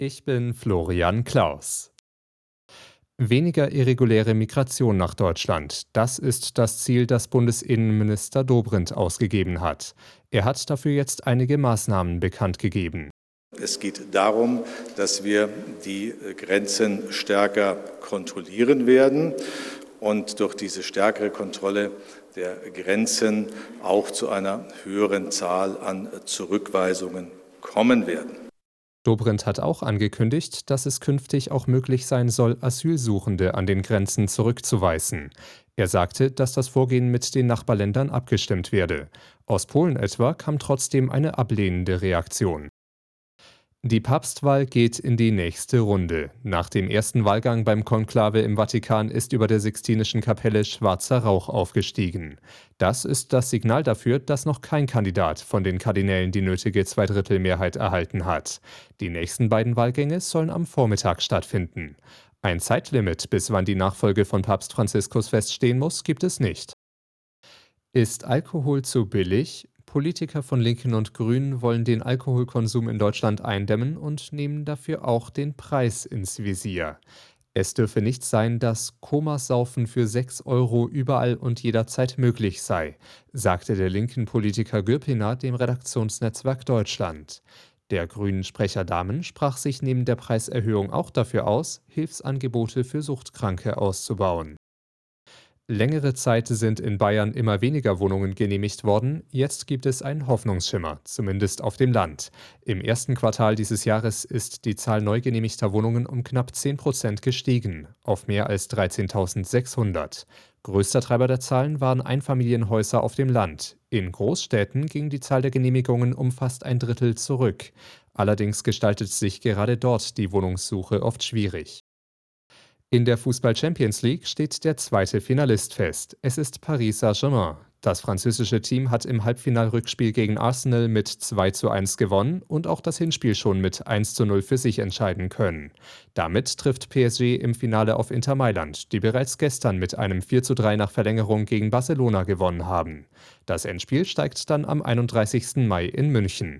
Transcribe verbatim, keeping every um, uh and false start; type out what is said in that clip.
Ich bin Florian Klaus. Weniger irreguläre Migration nach Deutschland. Das ist das Ziel, das Bundesinnenminister Dobrindt ausgegeben hat. Er hat dafür jetzt einige Maßnahmen bekannt gegeben. Es geht darum, dass wir die Grenzen stärker kontrollieren werden und durch diese stärkere Kontrolle der Grenzen auch zu einer höheren Zahl an Zurückweisungen kommen werden. Dobrindt hat auch angekündigt, dass es künftig auch möglich sein soll, Asylsuchende an den Grenzen zurückzuweisen. Er sagte, dass das Vorgehen mit den Nachbarländern abgestimmt werde. Aus Polen etwa kam trotzdem eine ablehnende Reaktion. Die Papstwahl geht in die nächste Runde. Nach dem ersten Wahlgang beim Konklave im Vatikan ist über der Sixtinischen Kapelle schwarzer Rauch aufgestiegen. Das ist das Signal dafür, dass noch kein Kandidat von den Kardinälen die nötige Zweidrittelmehrheit erhalten hat. Die nächsten beiden Wahlgänge sollen am Vormittag stattfinden. Ein Zeitlimit, bis wann die Nachfolge von Papst Franziskus feststehen muss, gibt es nicht. Ist Alkohol zu billig? Politiker von Linken und Grünen wollen den Alkoholkonsum in Deutschland eindämmen und nehmen dafür auch den Preis ins Visier. Es dürfe nicht sein, dass Komasaufen für sechs Euro überall und jederzeit möglich sei, sagte der linken Politiker Gürpiner dem Redaktionsnetzwerk Deutschland. Der grünen Sprecher Dahmen sprach sich neben der Preiserhöhung auch dafür aus, Hilfsangebote für Suchtkranke auszubauen. Längere Zeit sind in Bayern immer weniger Wohnungen genehmigt worden. Jetzt gibt es einen Hoffnungsschimmer, zumindest auf dem Land. Im ersten Quartal dieses Jahres ist die Zahl neu genehmigter Wohnungen um knapp zehn Prozent gestiegen, auf mehr als dreizehntausendsechshundert. Größter Treiber der Zahlen waren Einfamilienhäuser auf dem Land. In Großstädten ging die Zahl der Genehmigungen um fast ein Drittel zurück. Allerdings gestaltet sich gerade dort die Wohnungssuche oft schwierig. In der Fußball-Champions League steht der zweite Finalist fest. Es ist Paris Saint-Germain. Das französische Team hat im Halbfinalrückspiel gegen Arsenal mit zwei zu eins gewonnen und auch das Hinspiel schon mit eins zu null für sich entscheiden können. Damit trifft P S G im Finale auf Inter Mailand, die bereits gestern mit einem vier zu drei nach Verlängerung gegen Barcelona gewonnen haben. Das Endspiel steigt dann am einunddreißigsten Mai in München.